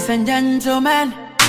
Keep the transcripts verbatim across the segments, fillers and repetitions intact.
Ladies and gentlemen,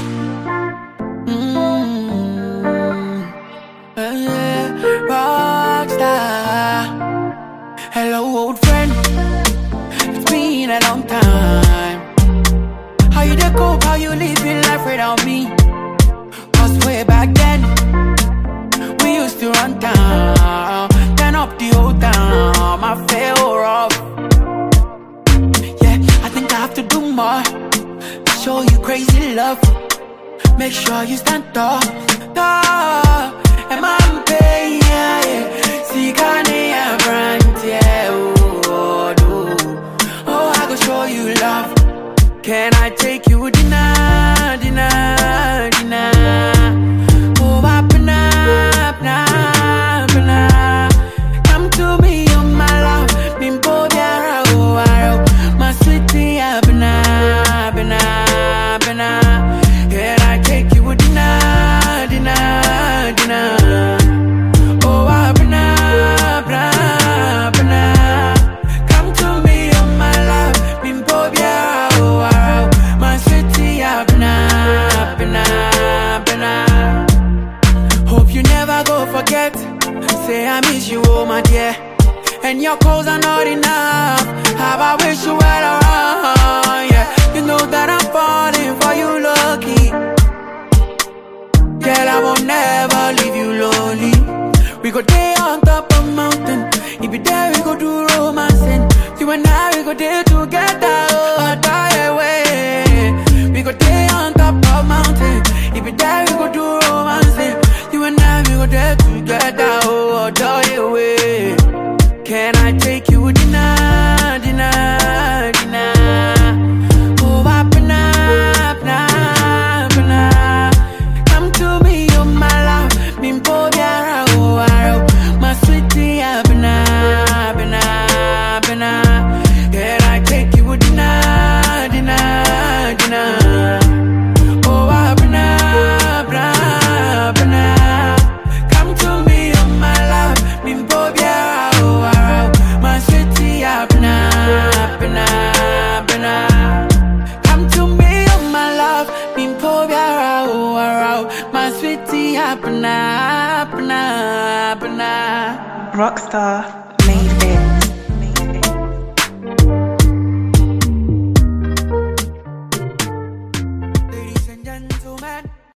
mm, uh, yeah, rockstar. Hello, old friend. It's been a long time. How you dey cope? How you living life without me? Cause way back then, we used to run down, turn up the whole town. My feel rough. Yeah, I think I have to do more. Show you crazy love. Make sure you stand tall, tall. And I'm paying, yeah, yeah. See, can I brand, yeah, oh, oh, oh, I go show you love. Can I take you dinner, dinner, dinner? Oh, open up, up, up. Come to me, oh my love. Bimbo, biara, oh, oh, my sweetie, up, up, up, up. Can I take you dinner, dinner, dinner? Oh, up, up, up, up. Come to me, oh my love. Bimbo, biara, oh, oh, my sweetie, up, up, up, up. Hope you never go forget. Say I miss you, oh my dear. And your calls are not enough. How I wish you were around, yeah. You know that I'm falling for you, lucky. Girl, I won't never leave you lonely. We go day on top of mountain. If you there, we go do romancing. You and I, we go there together, oh, die away. We go day on top of mountain. If you there, we go do romancing. You and I, we go there together, oh, die away. Can I take you dinner, dinner, dinner? Oh, open up, up, up. Come to me, oh my love. Bimbo, biara, oh, oh, my sweetie, up, up, up, up. Can I take you dinner, dinner, dinner? Oh, open up, up, up. Come to me, oh my love. Bimbo, biara, oh, oh, my sweetie, up, up, up, up. Come to me, oh my love. Bimbo, biara, oh, oh, my sweetie, up, up, up, up. Rockstar.